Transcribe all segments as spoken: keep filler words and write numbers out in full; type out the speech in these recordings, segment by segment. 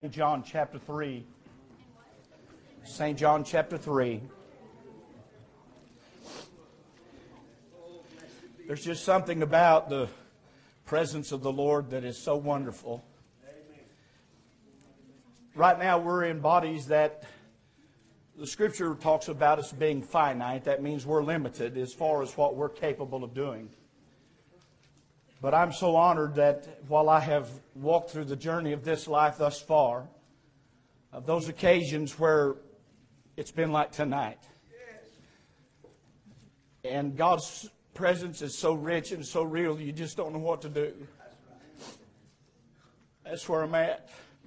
Saint John chapter three. Saint John chapter three. There's just something about the presence of the Lord that is so wonderful. Right now we're in bodies that the Scripture talks about us being finite. That means we're limited as far as what we're capable of doing. But I'm so honored that while I have walked through the journey of this life thus far, of those occasions where it's been like tonight. And God's presence is so rich and so real, you just don't know what to do. That's where I'm at.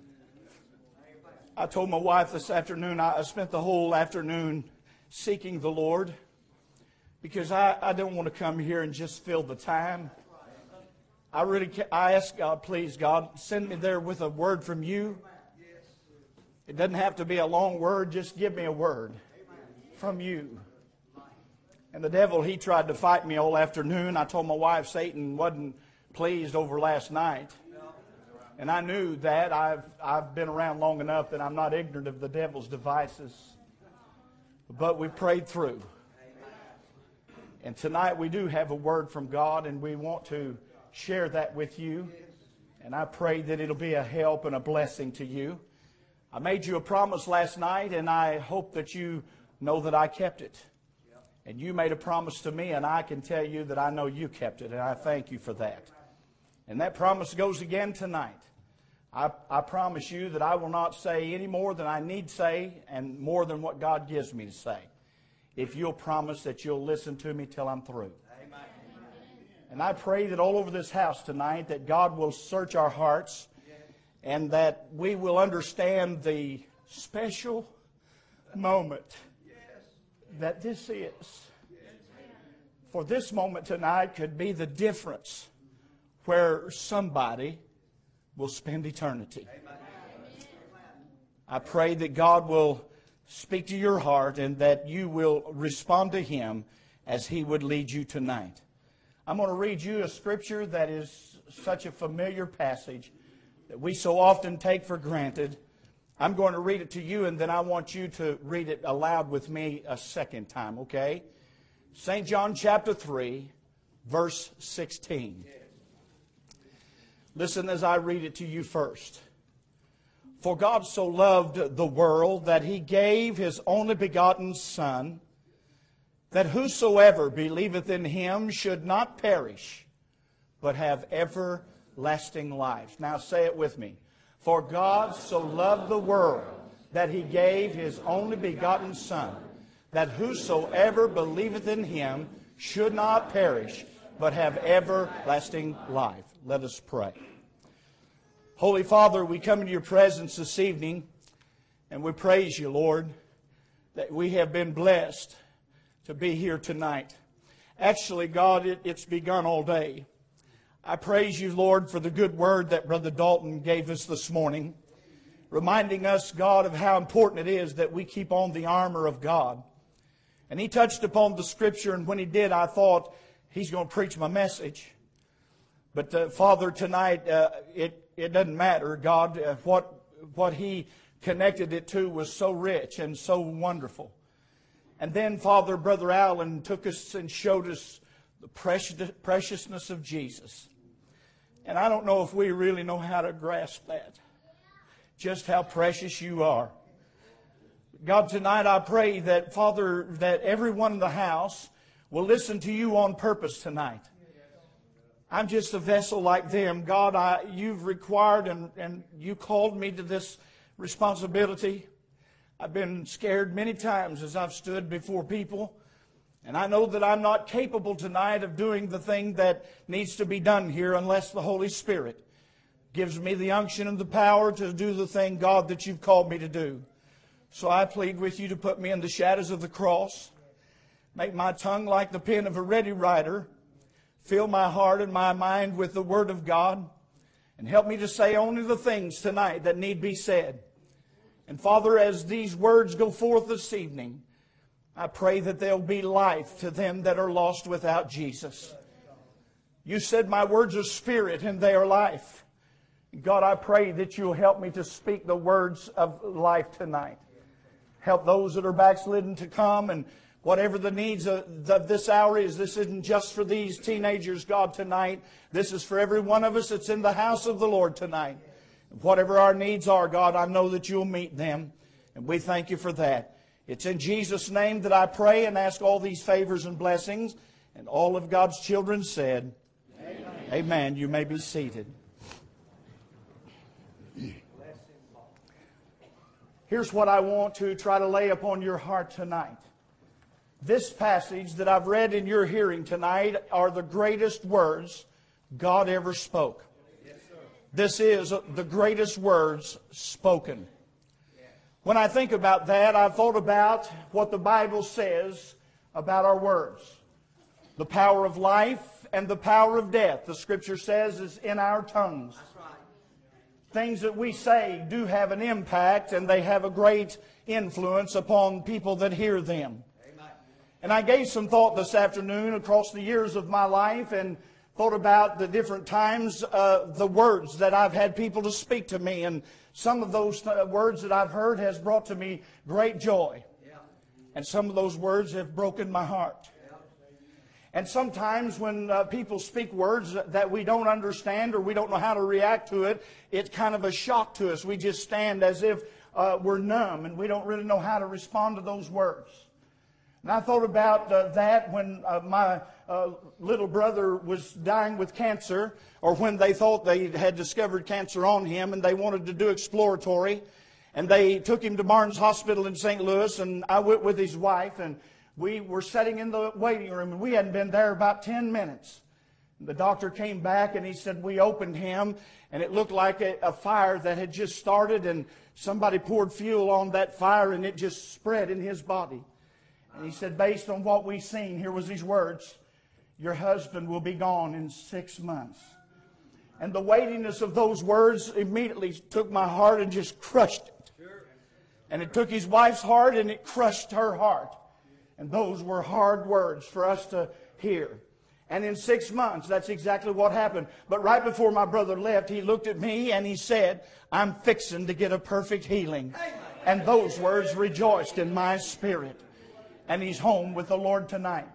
I told my wife this afternoon, I spent the whole afternoon seeking the Lord because I, I don't want to come here and just fill the time. I really, I ask God, please, God, send me there with a word from you. It doesn't have to be a long word. Just give me a word from you. And the devil, he tried to fight me all afternoon. I told my wife Satan wasn't pleased over last night. And I knew that. I've, I've been around long enough that I'm not ignorant of the devil's devices. But we prayed through. And tonight we do have a word from God, and we want to share that with you. And I pray that it'll be a help and a blessing to you. I made you a promise last night, and I hope that you know that I kept it. And you made a promise to me, and I can tell you that I know you kept it, and I thank you for that. And that promise goes again tonight. I, I promise you that I will not say any more than I need say, and more than what God gives me to say, if you'll promise that you'll listen to me till I'm through. And I pray that all over this house tonight that God will search our hearts and that we will understand the special moment that this is. For this moment tonight could be the difference where somebody will spend eternity. I pray that God will speak to your heart and that you will respond to Him as He would lead you tonight. I'm going to read you a scripture that is such a familiar passage that we so often take for granted. I'm going to read it to you, and then I want you to read it aloud with me a second time, okay? Saint John chapter three, verse sixteen. Listen as I read it to you first. For God so loved the world that He gave His only begotten Son, that whosoever believeth in Him should not perish, but have everlasting life. Now say it with me. For God so loved the world that He gave His only begotten Son, that whosoever believeth in Him should not perish, but have everlasting life. Let us pray. Holy Father, we come into your presence this evening, and we praise you, Lord, that we have been blessed to be here tonight. Actually, God, it, it's begun all day. I praise you, Lord, for the good word that Brother Dalton gave us this morning, reminding us, God, of how important it is that we keep on the armor of God. And he touched upon the Scripture, and when he did, I thought, he's going to preach my message. But, uh, Father, tonight, uh, it, it doesn't matter, God. Uh, what, what he connected it to was so rich and so wonderful. And then, Father, Brother Allen took us and showed us the precious, preciousness of Jesus. And I don't know if we really know how to grasp that. Just how precious you are. God, tonight I pray that, Father, that everyone in the house will listen to you on purpose tonight. I'm just a vessel like them. God, I, you've required and, and you called me to this responsibility. I've been scared many times as I've stood before people. And I know that I'm not capable tonight of doing the thing that needs to be done here unless the Holy Spirit gives me the unction and the power to do the thing, God, that you've called me to do. So I plead with you to put me in the shadows of the cross. Make my tongue like the pen of a ready writer. Fill my heart and my mind with the Word of God. And help me to say only the things tonight that need be said. And Father, as these words go forth this evening, I pray that there'll be life to them that are lost without Jesus. You said my words are spirit and they are life. God, I pray that you'll help me to speak the words of life tonight. Help those that are backslidden to come, and whatever the needs of this hour is, this isn't just for these teenagers, God, tonight. This is for every one of us that's in the house of the Lord tonight. Whatever our needs are, God, I know that you'll meet them, and we thank you for that. It's in Jesus' name that I pray and ask all these favors and blessings, and all of God's children said, Amen. Amen. You may be seated. Here's what I want to try to lay upon your heart tonight. This passage that I've read in your hearing tonight are the greatest words God ever spoke. Yes, sir. This is the greatest words spoken. When I think about that, I've thought about what the Bible says about our words. The power of life and the power of death, the Scripture says, is in our tongues. Things that we say do have an impact, and they have a great influence upon people that hear them. Amen. And I gave some thought this afternoon across the years of my life, and thought about the different times, uh, the words that I've had people to speak to me. And some of those th- words that I've heard has brought to me great joy. Yeah. And some of those words have broken my heart. And sometimes when uh, people speak words that we don't understand or we don't know how to react to it, it's kind of a shock to us. We just stand as if uh, we're numb and we don't really know how to respond to those words. And I thought about uh, that when uh, my uh, little brother was dying with cancer, or when they thought they had discovered cancer on him and they wanted to do exploratory. And they took him to Barnes Hospital in Saint Louis, and I went with his wife, and we were sitting in the waiting room, and we hadn't been there about ten minutes. The doctor came back, and he said, we opened him, and it looked like a, a fire that had just started, and somebody poured fuel on that fire, and it just spread in his body. And he said, based on what we've seen, here was these words, your husband will be gone in six months. And the weightiness of those words immediately took my heart and just crushed it. And it took his wife's heart, and it crushed her heart. And those were hard words for us to hear. And in six months, that's exactly what happened. But right before my brother left, he looked at me and he said, I'm fixing to get a perfect healing. And those words rejoiced in my spirit. And he's home with the Lord tonight.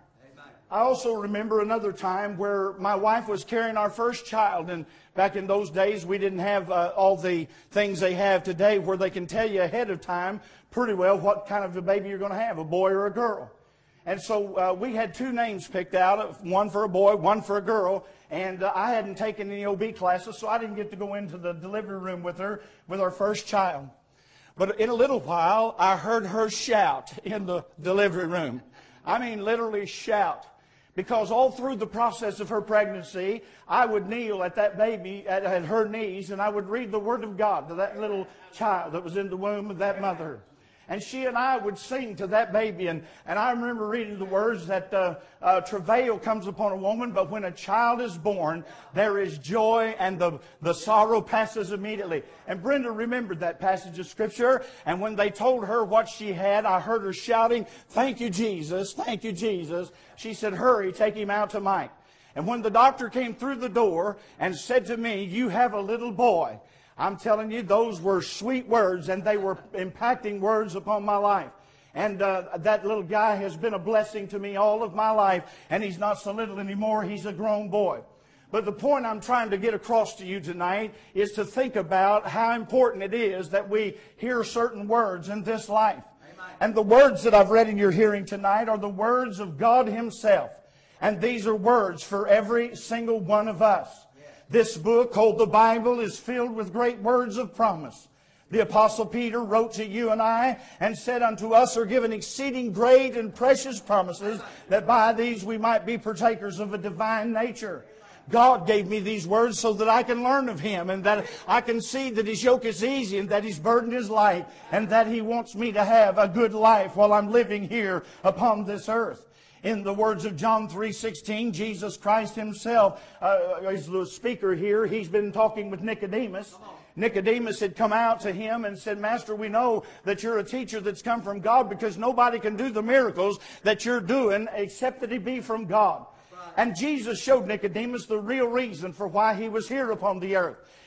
I also remember another time where my wife was carrying our first child. And back in those days, we didn't have uh, all the things they have today where they can tell you ahead of time pretty well what kind of a baby you're going to have, a boy or a girl. And so uh, we had two names picked out, one for a boy, one for a girl. And uh, I hadn't taken any O B classes, so I didn't get to go into the delivery room with her, with our first child. But in a little while, I heard her shout in the delivery room. I mean, literally shout. Because all through the process of her pregnancy, I would kneel at that baby, at, at her knees, and I would read the Word of God to that little child that was in the womb of that mother. And she and I would sing to that baby. And, and I remember reading the words that uh, uh, travail comes upon a woman, but when a child is born, there is joy, and the, the sorrow passes immediately. And Brenda remembered that passage of Scripture. And when they told her what she had, I heard her shouting, thank you, Jesus, thank you, Jesus. She said, hurry, take him out to Mike. And when the doctor came through the door and said to me, you have a little boy, I'm telling you, those were sweet words, and they were impacting words upon my life. And uh, that little guy has been a blessing to me all of my life, and he's not so little anymore. He's a grown boy. But the point I'm trying to get across to you tonight is to think about how important it is that we hear certain words in this life. Amen. And the words that I've read in your hearing tonight are the words of God Himself. And these are words for every single one of us. This book, called the Bible, is filled with great words of promise. The Apostle Peter wrote to you and I and said, unto us are given exceeding great and precious promises, that by these we might be partakers of a divine nature. God gave me these words so that I can learn of Him, and that I can see that His yoke is easy and that His burden is light, and that He wants me to have a good life while I'm living here upon this earth. In the words of John three sixteen, Jesus Christ Himself uh, is the speaker here. He's been talking with Nicodemus. Nicodemus had come out to Him and said, Master, we know that you're a teacher that's come from God, because nobody can do the miracles that you're doing except that He be from God. And Jesus showed Nicodemus the real reason for why He was here upon the earth.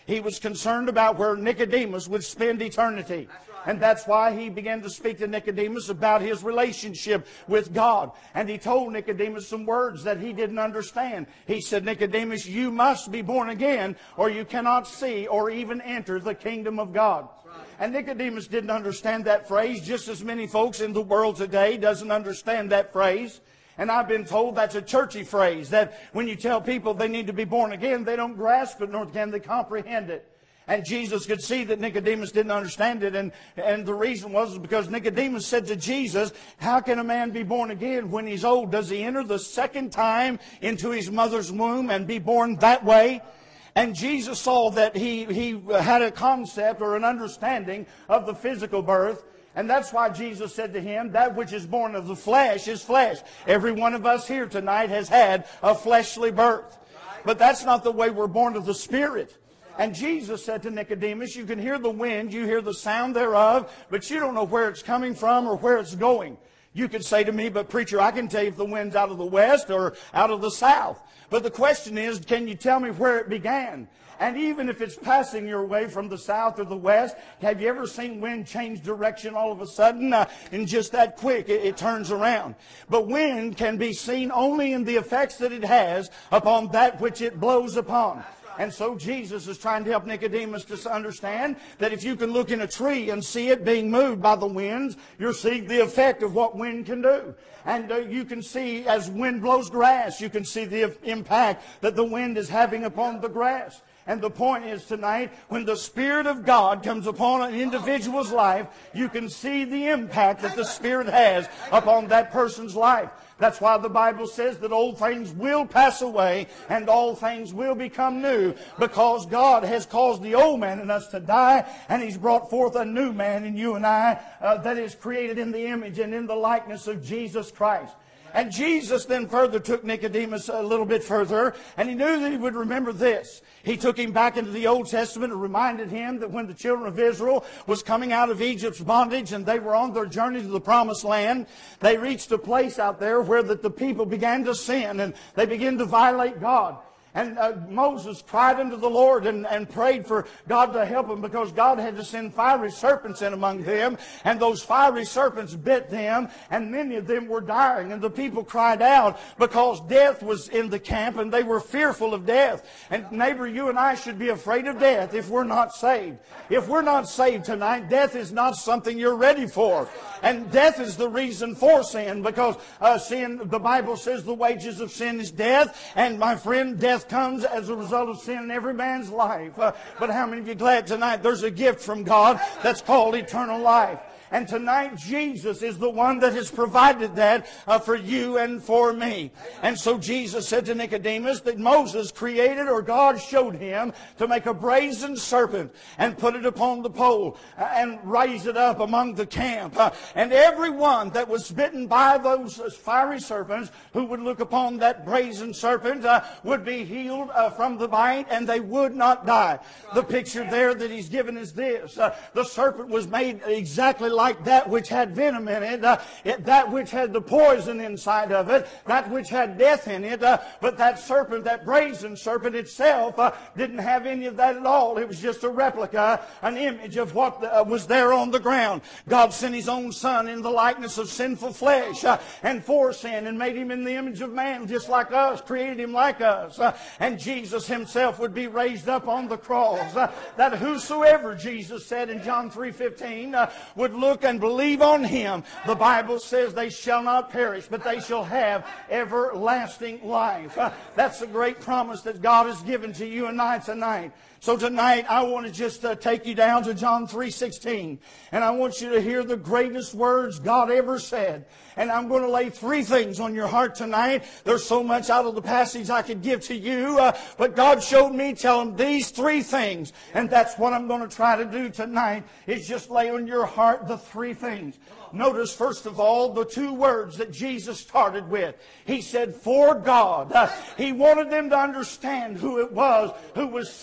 He was concerned about where Nicodemus would spend eternity. And that's why he began to speak to Nicodemus about his relationship with God. And he told Nicodemus some words that he didn't understand. He said, Nicodemus, you must be born again, or you cannot see or even enter the kingdom of God. And Nicodemus didn't understand that phrase, just as many folks in the world today doesn't understand that phrase. And I've been told that's a churchy phrase, that when you tell people they need to be born again, they don't grasp it, nor can they comprehend it. And Jesus could see that Nicodemus didn't understand it. And, and the reason was because Nicodemus said to Jesus, how can a man be born again when he's old? Does he enter the second time into his mother's womb and be born that way? And Jesus saw that he, he had a concept or an understanding of the physical birth. And that's why Jesus said to him, that which is born of the flesh is flesh. Every one of us here tonight has had a fleshly birth. But that's not the way we're born of the Spirit. And Jesus said to Nicodemus, you can hear the wind, you hear the sound thereof, but you don't know where it's coming from or where it's going. You could say to me, but preacher, I can tell you if the wind's out of the west or out of the south. But the question is, can you tell me where it began? And even if it's passing your way from the south or the west, have you ever seen wind change direction all of a sudden? Uh, and just that quick, it, it turns around. But wind can be seen only in the effects that it has upon that which it blows upon. And so Jesus is trying to help Nicodemus to understand that if you can look in a tree and see it being moved by the winds, you're seeing the effect of what wind can do. And uh, you can see as wind blows grass, you can see the impact that the wind is having upon the grass. And the point is tonight, when the Spirit of God comes upon an individual's life, you can see the impact that the Spirit has upon that person's life. That's why the Bible says that old things will pass away and all things will become new, because God has caused the old man in us to die, and He's brought forth a new man in you and I uh, that is created in the image and in the likeness of Jesus Christ. And Jesus then further took Nicodemus a little bit further, and he knew that he would remember this. He took him back into the Old Testament and reminded him that when the children of Israel was coming out of Egypt's bondage and they were on their journey to the Promised Land, they reached a place out there where that the people began to sin and they began to violate God. And uh, Moses cried unto the Lord and, and prayed for God to help him, because God had to send fiery serpents in among them. And those fiery serpents bit them, and many of them were dying. And the people cried out because death was in the camp, and they were fearful of death. And neighbor, you and I should be afraid of death if we're not saved. If we're not saved tonight, death is not something you're ready for. And death is the reason for sin, because uh, sin, the Bible says the wages of sin is death. And my friend, death comes as a result of sin in every man's life. Uh, but how many of you glad tonight there's a gift from God that's called eternal life? And tonight, Jesus is the one that has provided that uh, for you and for me. And so Jesus said to Nicodemus that Moses created, or God showed him, to make a brazen serpent and put it upon the pole uh, and raise it up among the camp. Uh, and everyone that was bitten by those fiery serpents who would look upon that brazen serpent uh, would be healed uh, from the bite, and they would not die. The picture there that he's given is this. Uh, the serpent was made exactly like like that which had venom in it, uh, it, that which had the poison inside of it, that which had death in it. Uh, but that serpent, that brazen serpent itself, uh, didn't have any of that at all. It was just a replica, an image of what the, uh, was there on the ground. God sent His own Son in the likeness of sinful flesh uh, and for sin, and made Him in the image of man, just like us, created Him like us. Uh, and Jesus Himself would be raised up on the cross. Uh, that whosoever, Jesus said in John three fifteen, uh, would look and believe on Him, the Bible says they shall not perish, but they shall have everlasting life. Uh, that's a great promise that God has given to you and I tonight. So tonight I want to just uh, take you down to John three sixteen, and I want you to hear the greatest words God ever said. And I'm going to lay three things on your heart tonight. There's so much out of the passage I could give to you, uh, but God showed me, tell them these three things, and that's what I'm going to try to do tonight, is just lay on your heart the three things. Notice, first of all, the two words that Jesus started with. He said, for God. Uh, he wanted them to understand who it was who was saying these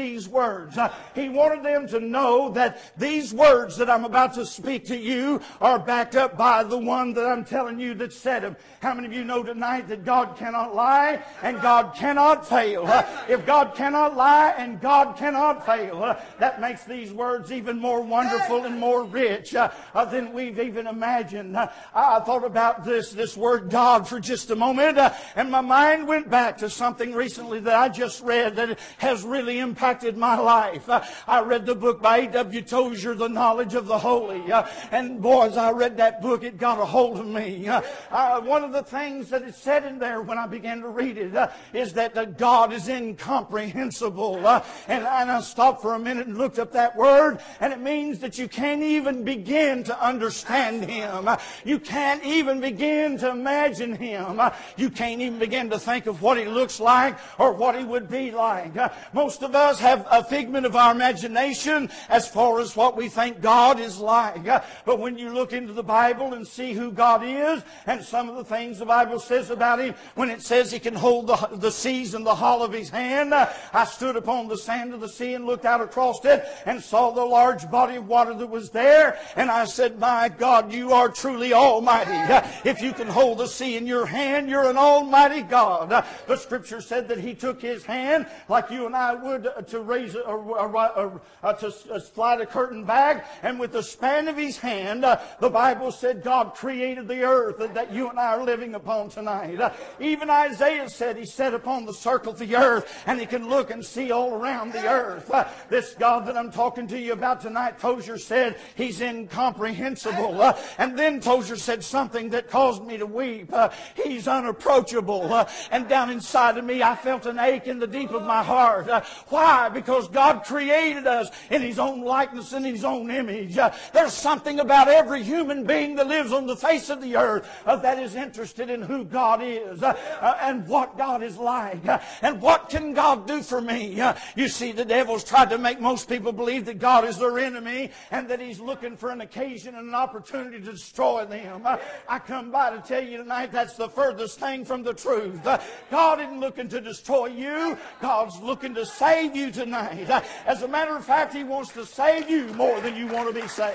these words. Uh, he wanted them to know that these words that I'm about to speak to you are backed up by the one that I'm telling you that said them. How many of you know tonight that God cannot lie and God cannot fail? Uh, if God cannot lie and God cannot fail, uh, that makes these words even more wonderful and more rich uh, uh, than we've even imagined. Uh, I thought about this, this word God for just a moment, uh, and my mind went back to something recently that I just read that has really impacted my life. Uh, I read the book by A W Tozer, The Knowledge of the Holy. Uh, and boy, as I read that book, it got a hold of me. Uh, uh, one of the things that it said in there when I began to read it uh, is that uh, God is incomprehensible. Uh, and, and I stopped for a minute and looked up that word, and it means that you can't even begin to understand Him. Uh, you can't even begin to imagine Him. Uh, you can't even begin to think of what He looks like or what He would be like. Uh, most of us have a figment of our imagination as far as what we think God is like. Uh, but when you look into the Bible and see who God is and some of the things the Bible says about Him, when it says He can hold the, the seas in the hollow of His hand, uh, I stood upon the sand of the sea and looked out across it and saw the large body of water that was there, and I said, my God, you are truly almighty. Uh, if you can hold the sea in your hand, you're an almighty God. Uh, the Scripture said that He took His hand like you and I would uh, to raise a, a, a, a, a to uh, slide a curtain back, and with the span of His hand, uh, the Bible said God created the earth that you and I are living upon tonight. Uh, even Isaiah said He sat upon the circle of the earth, and He can look and see all around the earth. Uh, this God that I'm talking to you about tonight, Tozer said He's incomprehensible. Uh, and then Tozer said something that caused me to weep. Uh, he's unapproachable. Uh, and down inside of me, I felt an ache in the deep of my heart. Uh, why? Because God created us in His own likeness and His own image. Uh, there's something about every human being that lives on the face of the earth uh, that is interested in who God is uh, uh, and what God is like. Uh, and what can God do for me? Uh, you see, the devil's tried to make most people believe that God is their enemy and that He's looking for an occasion and an opportunity to destroy them. Uh, I come by to tell you tonight that's the furthest thing from the truth. Uh, God isn't looking to destroy you. God's looking to save you tonight. Uh, as a matter of fact, He wants to save you more than you want to be saved.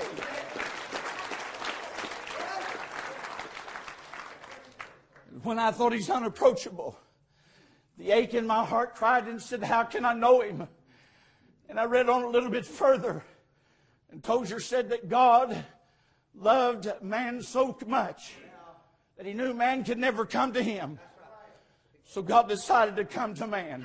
When I thought He's unapproachable, the ache in my heart cried and said, how can I know Him? And I read on a little bit further, and Tozer said that God loved man so much that He knew man could never come to Him. So God decided to come to man.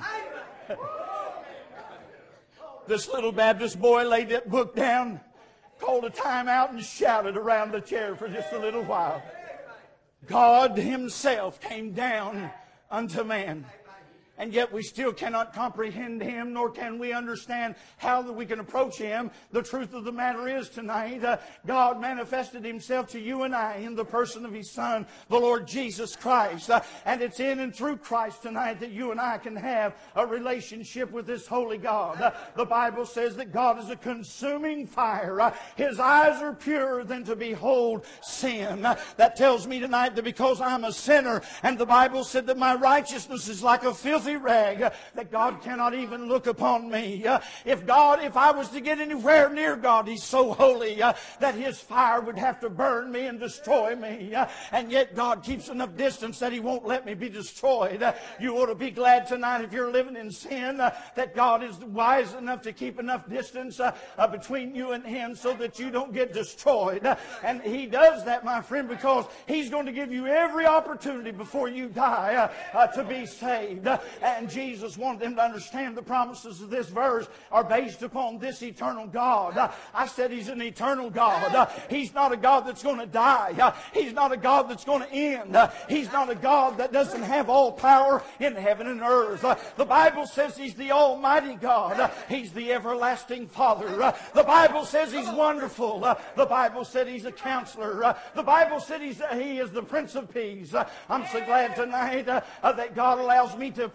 This little Baptist boy laid that book down, called a time out, and shouted around the chair for just a little while. God Himself came down unto man. And yet we still cannot comprehend Him, nor can we understand how that we can approach Him. The truth of the matter is tonight, uh, God manifested Himself to you and I in the person of His Son, the Lord Jesus Christ. Uh, and it's in and through Christ tonight that you and I can have a relationship with this holy God. Uh, the Bible says that God is a consuming fire. Uh, His eyes are purer than to behold sin. Uh, that tells me tonight that because I'm a sinner, and the Bible said that my righteousness is like a filthy rag, uh, that God cannot even look upon me. Uh, if God, if I was to get anywhere near God, He's so holy uh, that His fire would have to burn me and destroy me. Uh, and yet God keeps enough distance that He won't let me be destroyed. Uh, you ought to be glad tonight if you're living in sin uh, that God is wise enough to keep enough distance uh, uh, between you and Him so that you don't get destroyed. Uh, and He does that, my friend, because He's going to give you every opportunity before you die uh, uh, to be saved. Uh, And Jesus wanted them to understand the promises of this verse are based upon this eternal God. Uh, I said He's an eternal God. Uh, he's not a God that's going to die. Uh, he's not a God that's going to end. Uh, he's not a God that doesn't have all power in heaven and earth. Uh, the Bible says He's the Almighty God. Uh, he's the everlasting Father. Uh, the Bible says He's wonderful. Uh, the Bible said He's a counselor. Uh, the Bible said he's, uh, He is the Prince of Peace. Uh, I'm so glad tonight uh, uh, that God allows me to pray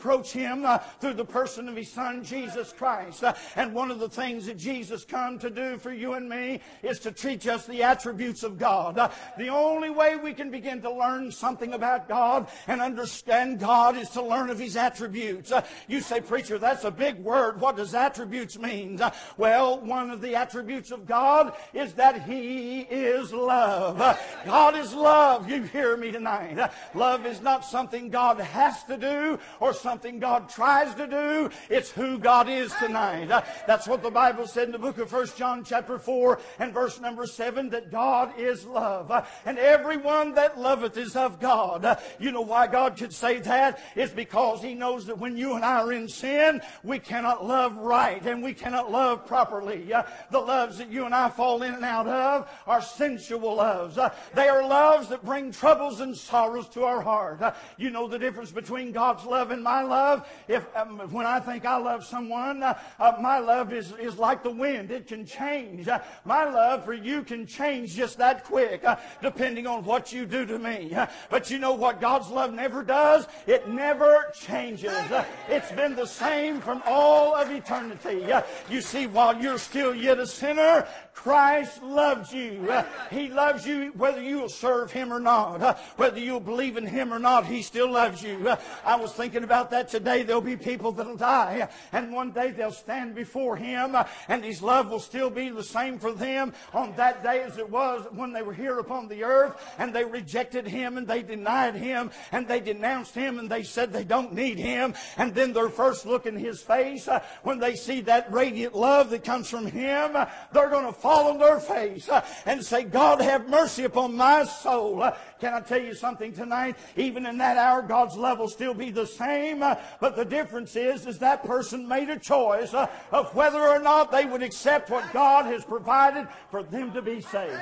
approach Him uh, through the person of His Son, Jesus Christ. Uh, and one of the things that Jesus come to do for you and me is to teach us the attributes of God. Uh, the only way we can begin to learn something about God and understand God is to learn of His attributes. Uh, you say, preacher, that's a big word. What does attributes mean? Uh, well, one of the attributes of God is that He is love. Uh, God is love. You hear me tonight. Uh, love is not something God has to do or something God tries to do. It's who God is tonight. Uh, that's what the Bible said in the book of First John chapter four and verse number seven, that God is love. Uh, and everyone that loveth is of God. Uh, you know why God could say that? It's because He knows that when you and I are in sin, we cannot love right and we cannot love properly. Uh, the loves that you and I fall in and out of are sensual loves. Uh, they are loves that bring troubles and sorrows to our heart. Uh, you know the difference between God's love and my love? If um, when I think I love someone, uh, uh, my love is, is like the wind. It can change. Uh, my love for you can change just that quick, uh, depending on what you do to me. Uh, but you know what God's love never does? It never changes. Uh, it's been the same from all of eternity. Uh, you see, while you're still yet a sinner, Christ loves you. Uh, he loves you whether you will serve Him or not. Uh, whether you'll believe in Him or not, He still loves you. Uh, I was thinking about that today. There'll be people that'll die, and one day they'll stand before Him, uh, and His love will still be the same for them on that day as it was when they were here upon the earth, and they rejected Him, and they denied Him, and they denounced Him, and they said they don't need Him. And then their first look in His face, uh, when they see that radiant love that comes from Him, uh, they're going to fall on their face uh, and say, God, have mercy upon my soul. Uh, can I tell you something tonight? Even in that hour, God's love will still be the same, uh, but the difference is, is that person made a choice uh, of whether or not they would accept what God has provided for them to be saved.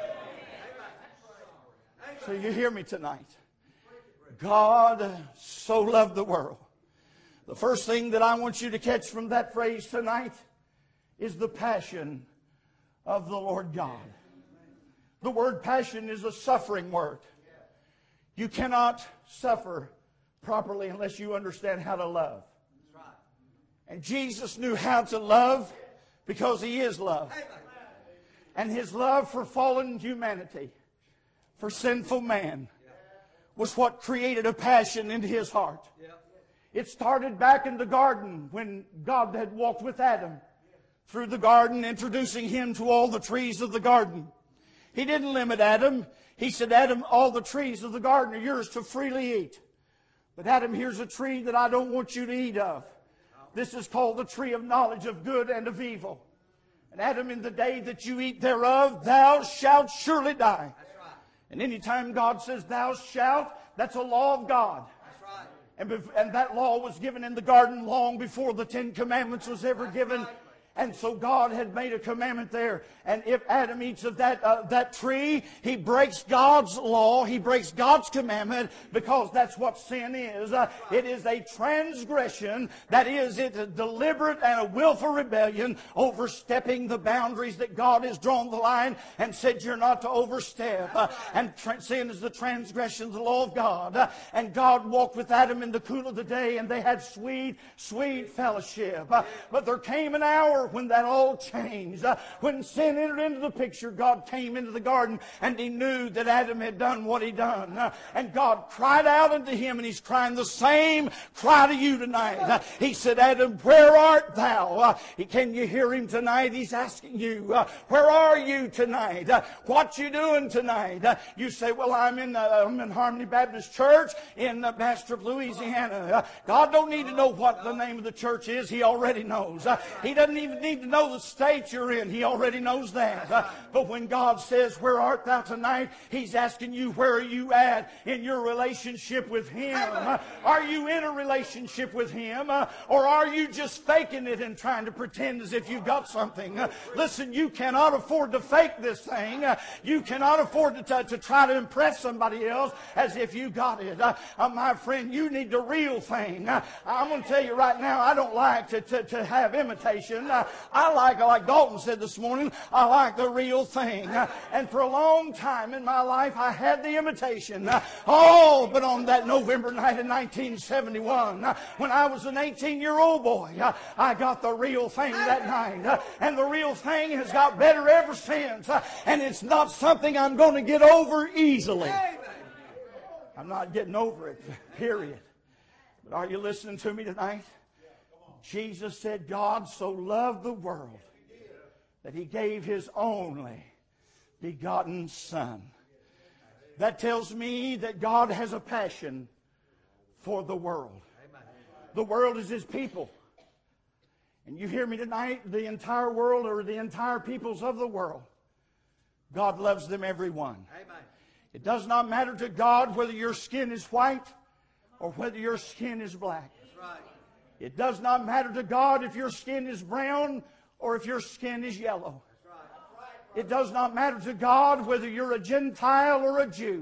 So you hear me tonight. God so loved the world. The first thing that I want you to catch from that phrase tonight is the passion of the Lord God. The word passion is a suffering word. You cannot suffer properly unless you understand how to love. And Jesus knew how to love because He is love. And His love for fallen humanity, for sinful man, was what created a passion into His heart. It started back in the garden when God had walked with Adam through the garden, introducing him to all the trees of the garden. He didn't limit Adam. He said, Adam, all the trees of the garden are yours to freely eat. But Adam, here's a tree that I don't want you to eat of. This is called the tree of knowledge of good and of evil. And Adam, in the day that you eat thereof, thou shalt surely die. And anytime God says thou shalt, that's a law of God. And, and that law was given in the garden long before the Ten Commandments was ever given. And so God had made a commandment there. And if Adam eats of that, uh, that tree, he breaks God's law. He breaks God's commandment, because that's what sin is. Uh, it is a transgression. That is, it's a deliberate and a willful rebellion, overstepping the boundaries that God has drawn the line and said you're not to overstep. Uh, and tra- sin is the transgression of the law of God. Uh, and God walked with Adam in the cool of the day, and they had sweet, sweet fellowship. Uh, but there came an hour when that all changed. Uh, when sin entered into the picture, God came into the garden, and He knew that Adam had done what he done. Uh, and God cried out unto him, and He's crying the same cry to you tonight. Uh, he said, Adam, where art thou? Uh, can you hear Him tonight? He's asking you, uh, where are you tonight? Uh, what you doing tonight? Uh, you say, well, I'm in, uh, I'm in Harmony Baptist Church in uh, Bastrop, Louisiana. Uh, God don't need to know what the name of the church is. He already knows. Uh, he doesn't even need to know the state you're in. He already knows that. Uh, but when God says, where art thou tonight? He's asking you, where are you at in your relationship with Him? Uh, are you in a relationship with Him? Uh, or are you just faking it and trying to pretend as if you've got something? Uh, listen, you cannot afford to fake this thing. Uh, you cannot afford to, t- to try to impress somebody else as if you got it. Uh, uh, my friend, you need the real thing. Uh, I'm going to tell you right now, I don't like to, to, to have imitation. Uh, I like, like Dalton said this morning, I like the real thing. And for a long time in my life, I had the imitation. Oh, but on that November night in nineteen seventy-one, when I was an eighteen-year-old boy, I got the real thing that night. And the real thing has got better ever since. And it's not something I'm going to get over easily. I'm not getting over it, period. But are you listening to me tonight? Jesus said, God so loved the world that He gave His only begotten Son. That tells me that God has a passion for the world. The world is His people. And you hear me tonight, the entire world or the entire peoples of the world, God loves them every one. It does not matter to God whether your skin is white or whether your skin is black. It does not matter to God if your skin is brown or if your skin is yellow. It does not matter to God whether you're a Gentile or a Jew.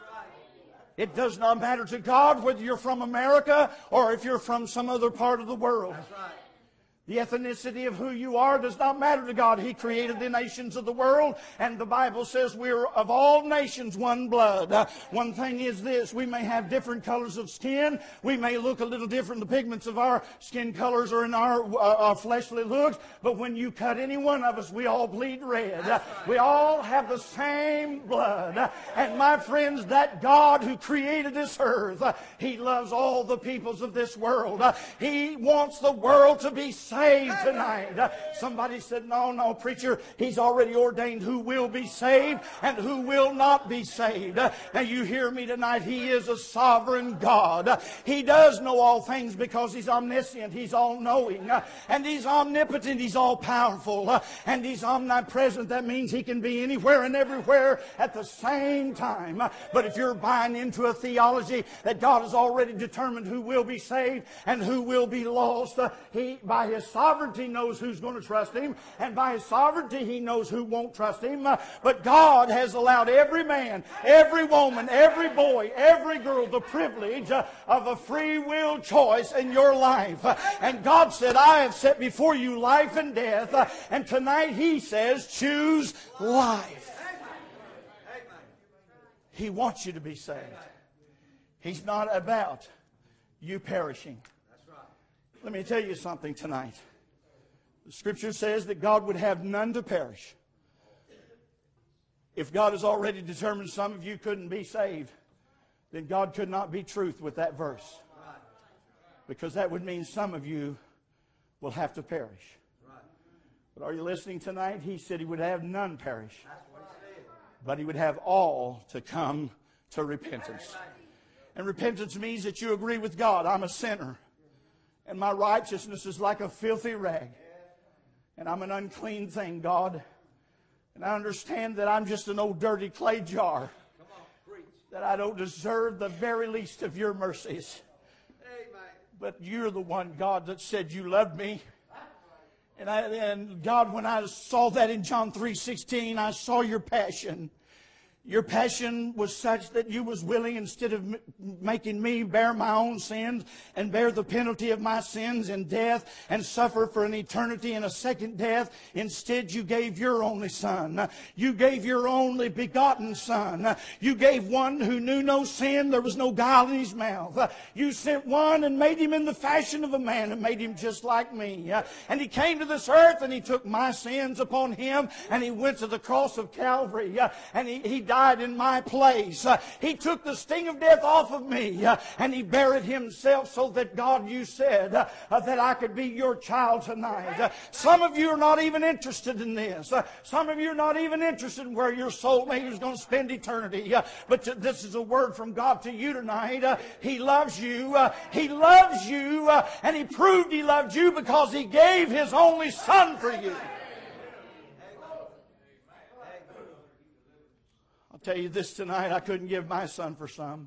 It does not matter to God whether you're from America or if you're from some other part of the world. The ethnicity of who you are does not matter to God. He created the nations of the world, and the Bible says we're of all nations one blood. Uh, one thing is this, we may have different colors of skin. We may look a little different. The pigments of our skin colors are in our, uh, our fleshly looks, but when you cut any one of us, we all bleed red. Uh, we all have the same blood. Uh, and my friends, that God who created this earth, uh, He loves all the peoples of this world. Uh, he wants the world to be saved. Saved tonight. Uh, somebody said, no, no, preacher, He's already ordained who will be saved and who will not be saved. Uh, now you hear me tonight, He is a sovereign God. Uh, he does know all things because He's omniscient, He's all-knowing, uh, and He's omnipotent, He's all-powerful, uh, and He's omnipresent. That means He can be anywhere and everywhere at the same time. Uh, but if you're buying into a theology that God has already determined who will be saved and who will be lost, uh, He, by His sovereignty, knows who's going to trust Him, and by His sovereignty He knows who won't trust Him. Uh, but God has allowed every man, every woman, every boy, every girl the privilege uh, of a free will choice in your life. Uh, and God said, I have set before you life and death, uh, and tonight He says, choose life. He wants you to be saved. He's not about you perishing. Let me tell you something tonight. The Scripture says that God would have none to perish. If God has already determined some of you couldn't be saved, then God could not be truth with that verse. Because that would mean some of you will have to perish. But are you listening tonight? He said He would have none perish, but He would have all to come to repentance. And repentance means that you agree with God. I'm a sinner. And my righteousness is like a filthy rag. And I'm an unclean thing, God. And I understand that I'm just an old dirty clay jar. That I don't deserve the very least of your mercies. But you're the one, God, that said you loved me. And, I, and God, when I saw that in John three sixteen, I saw your passion. Your passion was such that you was willing, instead of m- making me bear my own sins and bear the penalty of my sins in death and suffer for an eternity in a second death, instead you gave your only Son. You gave your only begotten Son. You gave one who knew no sin. There was no guile in His mouth. You sent one and made Him in the fashion of a man and made Him just like me. And He came to this earth and He took my sins upon Him and He went to the cross of Calvary and He, he died in my place. Uh, he took the sting of death off of me uh, and He buried Himself so that, God, you said uh, uh, that I could be your child tonight. Uh, some of you are not even interested in this. Uh, some of you are not even interested in where your soulmate is going to spend eternity. Uh, but to, this is a word from God to you tonight. Uh, he loves you. Uh, he loves you. Uh, and He proved He loved you because He gave His only Son for you. Tell you this tonight, I couldn't give my son for some.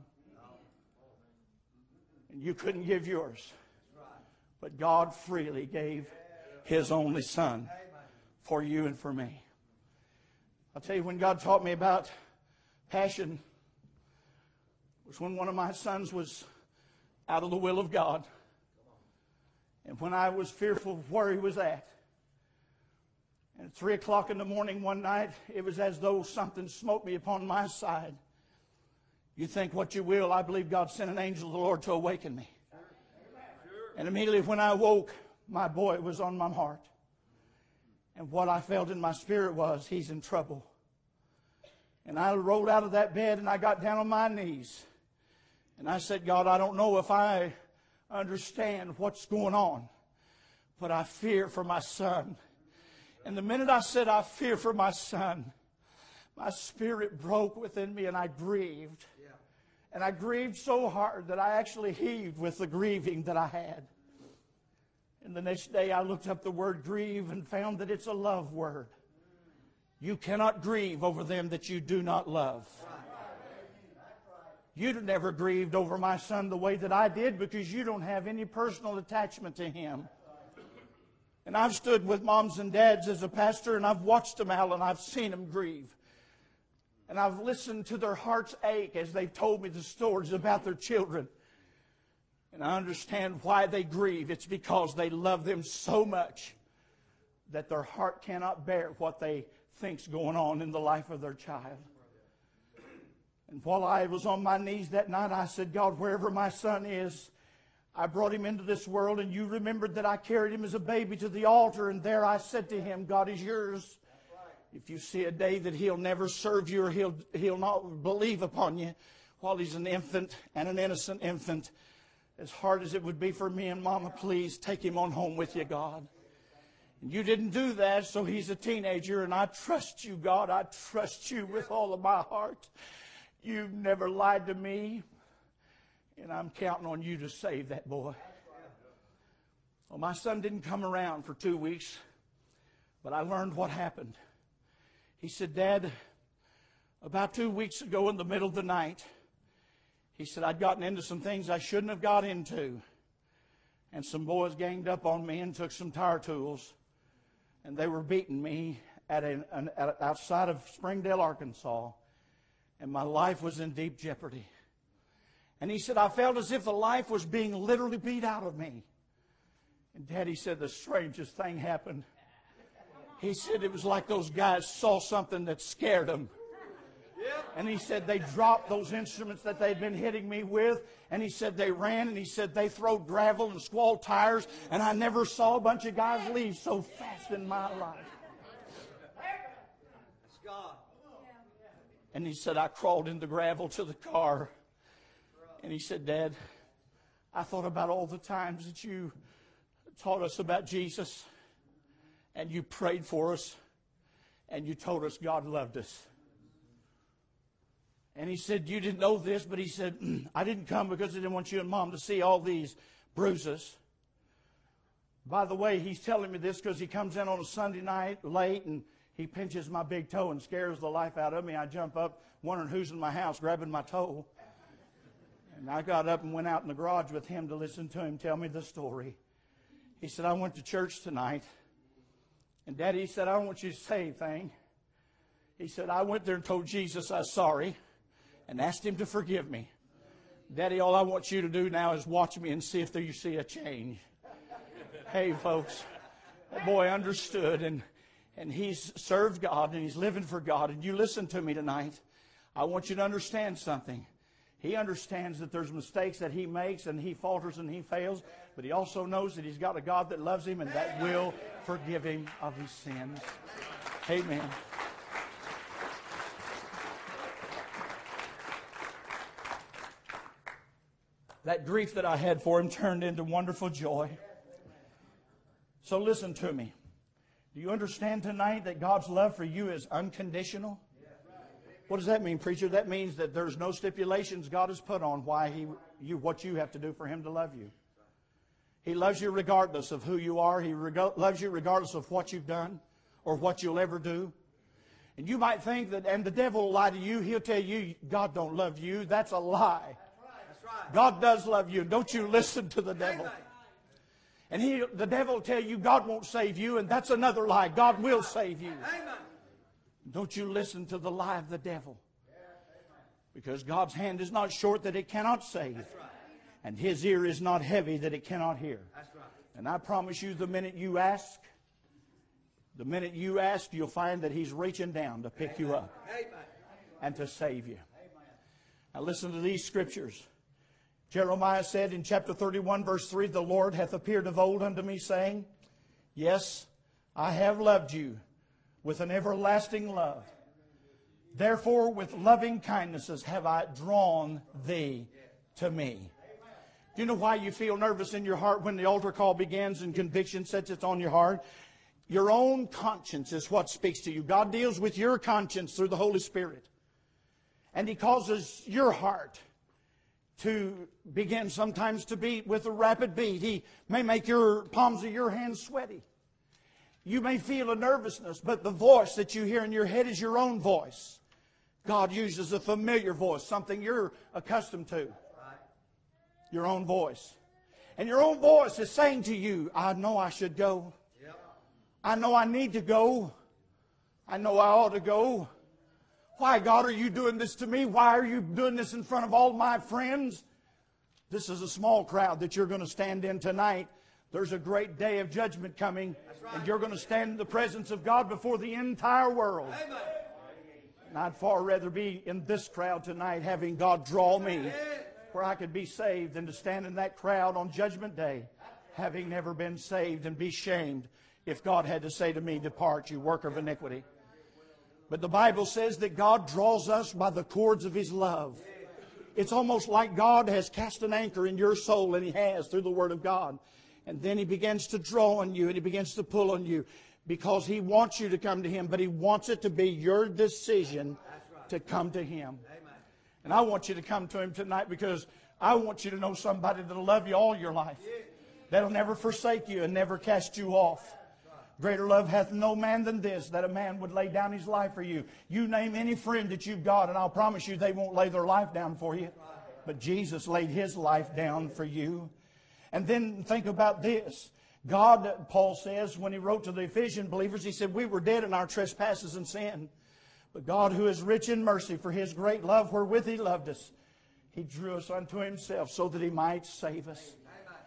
And you couldn't give yours. But God freely gave His only Son for you and for me. I'll tell you, when God taught me about passion, was when one of my sons was out of the will of God. And when I was fearful of where he was at. And at three o'clock in the morning one night, it was as though something smote me upon my side. You think what you will, I believe God sent an angel of the Lord to awaken me. And immediately when I woke, my boy was on my heart. And what I felt in my spirit was, he's in trouble. And I rolled out of that bed and I got down on my knees. And I said, God, I don't know if I understand what's going on, but I fear for my son. And the minute I said, I fear for my son, my spirit broke within me and I grieved. And I grieved so hard that I actually heaved with the grieving that I had. And the next day I looked up the word grieve and found that it's a love word. You cannot grieve over them that you do not love. You'd never grieved over my son the way that I did because you don't have any personal attachment to him. And I've stood with moms and dads as a pastor and I've watched them out and I've seen them grieve. And I've listened to their hearts ache as they've told me the stories about their children. And I understand why they grieve. It's because they love them so much that their heart cannot bear what they think's going on in the life of their child. And while I was on my knees that night, I said, God, wherever my son is, I brought him into this world, and you remembered that I carried him as a baby to the altar, and there I said to him, God is yours. If you see a day that he'll never serve you or he'll, he'll not believe upon you while he's an infant and an innocent infant, as hard as it would be for me and Mama, please take him on home with you, God. And you didn't do that, so he's a teenager, and I trust you, God. I trust you with all of my heart. You've never lied to me, and I'm counting on you to save that boy. Well, my son didn't come around for two weeks, but I learned what happened. He said, Dad, about two weeks ago in the middle of the night, he said, I'd gotten into some things I shouldn't have got into. And some boys ganged up on me and took some tire tools. And they were beating me at an, an, at, outside of Springdale, Arkansas. And my life was in deep jeopardy. And he said, I felt as if the life was being literally beat out of me. And Daddy said the strangest thing happened. He said it was like those guys saw something that scared them. And he said they dropped those instruments that they'd been hitting me with. And he said they ran, and he said they throwed gravel and squalled tires. And I never saw a bunch of guys leave so fast in my life. That's God. And he said I crawled in the gravel to the car. And he said, Dad, I thought about all the times that you taught us about Jesus. And you prayed for us. And you told us God loved us. And he said, you didn't know this, but he said, I didn't come because I didn't want you and Mom to see all these bruises. By the way, he's telling me this because he comes in on a Sunday night late and he pinches my big toe and scares the life out of me. I jump up wondering who's in my house grabbing my toe. And I got up and went out in the garage with him to listen to him tell me the story. He said, I went to church tonight. And Daddy, he said, I don't want you to say anything. He said, I went there and told Jesus I was sorry and asked him to forgive me. Daddy, all I want you to do now is watch me and see if there you see a change. Hey, folks, that boy understood, and, and he's served God, and he's living for God. And you listen to me tonight. I want you to understand something. He understands that there's mistakes that he makes, and he falters and he fails. But he also knows that he's got a God that loves him and that will forgive him of his sins. Amen. That grief that I had for him turned into wonderful joy. So listen to me. Do you understand tonight that God's love for you is unconditional? What does that mean, preacher? That means that there's no stipulations God has put on why he, you, what you have to do for him to love you. He loves you regardless of who you are. He reg- loves you regardless of what you've done or what you'll ever do. And you might think that, and the devil will lie to you. He'll tell you, God don't love you. That's a lie. God does love you. Don't you listen to the devil. And he, the devil will tell you God won't save you, and that's another lie. God will save you. Don't you listen to the lie of the devil. Because God's hand is not short that it cannot save. And his ear is not heavy that it cannot hear. And I promise you, the minute you ask, The minute you ask, you'll find that He's reaching down to pick you up and to save you. Now listen to these scriptures. Jeremiah said in chapter thirty-one, verse three, "The Lord hath appeared of old unto me, saying, Yes, I have loved you with an everlasting love. Therefore with loving kindnesses have I drawn thee to me." Do you know why you feel nervous in your heart when the altar call begins and conviction sets it on your heart? Your own conscience is what speaks to you. God deals with your conscience through the Holy Spirit. And He causes your heart to begin sometimes to beat with a rapid beat. He may make your palms of your hands sweaty. You may feel a nervousness, but the voice that you hear in your head is your own voice. God uses a familiar voice, something you're accustomed to. Your own voice. And your own voice is saying to you, I know I should go. I know I need to go. I know I ought to go. Why, God, are you doing this to me? Why are you doing this in front of all my friends? This is a small crowd that you're going to stand in tonight. There's a great day of judgment coming, right. And you're going to stand in the presence of God before the entire world. Amen. And I'd far rather be in this crowd tonight having God draw me where I could be saved than to stand in that crowd on Judgment Day having never been saved and be shamed if God had to say to me, "Depart, you worker of iniquity." But the Bible says that God draws us by the cords of His love. It's almost like God has cast an anchor in your soul, and He has through the Word of God. And then He begins to draw on you, and He begins to pull on you because He wants you to come to Him, but He wants it to be your decision to come to Him. And I want you to come to Him tonight because I want you to know somebody that'll love you all your life, that'll never forsake you and never cast you off. Greater love hath no man than this, that a man would lay down his life for you. You name any friend that you've got, and I'll promise you they won't lay their life down for you. But Jesus laid His life down for you. And then think about this. God, Paul says, when he wrote to the Ephesian believers, he said, we were dead in our trespasses and sin. But God, who is rich in mercy, for His great love wherewith He loved us, He drew us unto Himself so that He might save us.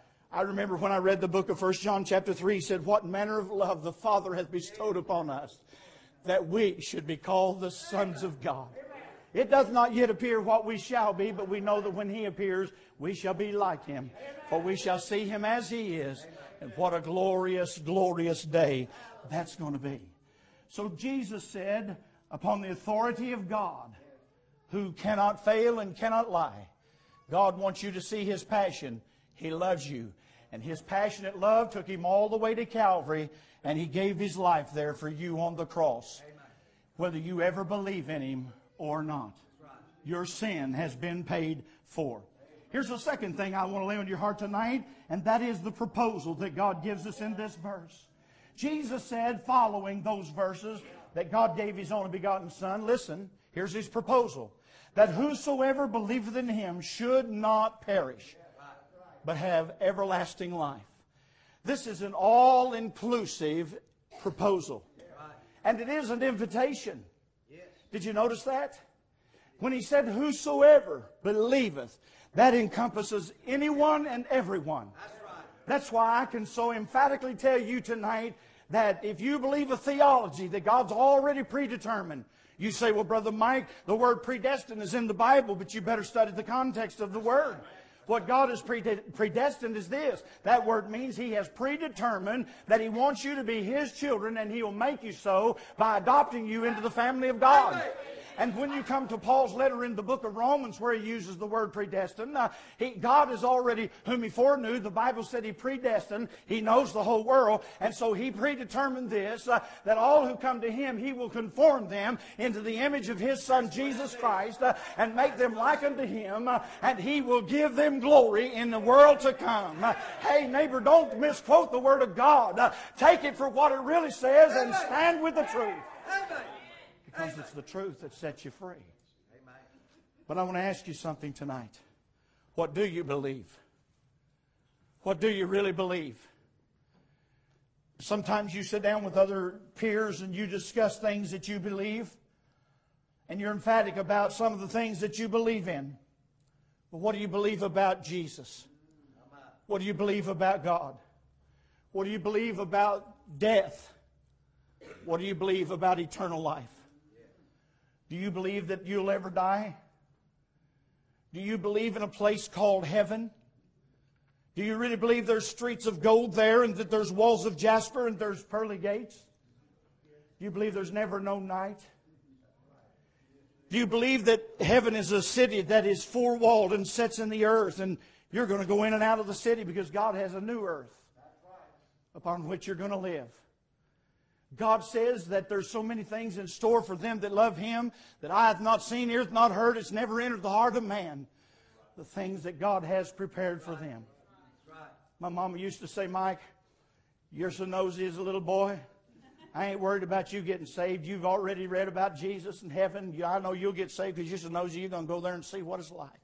I remember when I read the book of First John chapter three, he said, what manner of love the Father hath bestowed upon us, that we should be called the sons of God. It does not yet appear what we shall be, but we know that when He appears, we shall be like Him. For we shall see Him as He is. And what a glorious, glorious day that's going to be. So Jesus said, upon the authority of God, who cannot fail and cannot lie, God wants you to see His passion. He loves you. And His passionate love took Him all the way to Calvary, and He gave His life there for you on the cross. Whether you ever believe in Him or not, your sin has been paid for. Here's the second thing I want to lay on your heart tonight, and that is the proposal that God gives us in this verse. Jesus said, following those verses, that God gave His only begotten Son. Listen, here's His proposal. That whosoever believeth in Him should not perish, but have everlasting life. This is an all-inclusive proposal. And it is an invitation. Did you notice that? When He said, whosoever believeth, that encompasses anyone and everyone. That's why I can so emphatically tell you tonight that if you believe a theology that God's already predetermined, you say, well, Brother Mike, the word predestined is in the Bible, but you better study the context of the word. What God has predestined is this. That word means He has predetermined that He wants you to be His children, and He will make you so by adopting you into the family of God. And when you come to Paul's letter in the book of Romans, where he uses the word predestined, uh, he, God is already, whom He foreknew, the Bible said He predestined. He knows the whole world. And so He predetermined this, uh, that all who come to Him, He will conform them into the image of His Son, Jesus Christ, uh, and make them like unto Him, uh, and He will give them glory in the world to come. Uh, hey, neighbor, don't misquote the Word of God. Uh, take it for what it really says and stand with the truth. Because it's the truth that sets you free. But I want to ask you something tonight. What do you believe? What do you really believe? Sometimes you sit down with other peers and you discuss things that you believe. And you're emphatic about some of the things that you believe in. But what do you believe about Jesus? What do you believe about God? What do you believe about death? What do you believe about eternal life? Do you believe that you'll ever die? Do you believe in a place called heaven? Do you really believe there's streets of gold there and that there's walls of jasper and there's pearly gates? Do you believe there's never no night? Do you believe that heaven is a city that is four-walled and sits in the earth and you're going to go in and out of the city because God has a new earth upon which you're going to live? God says that there's so many things in store for them that love Him that eye hath not seen, ear hath not heard, it's never entered the heart of man, the things that God has prepared for them. My mama used to say, Mike, you're so nosy as a little boy. I ain't worried about you getting saved. You've already read about Jesus in heaven. I know you'll get saved because you're so nosy you're going to go there and see what it's like.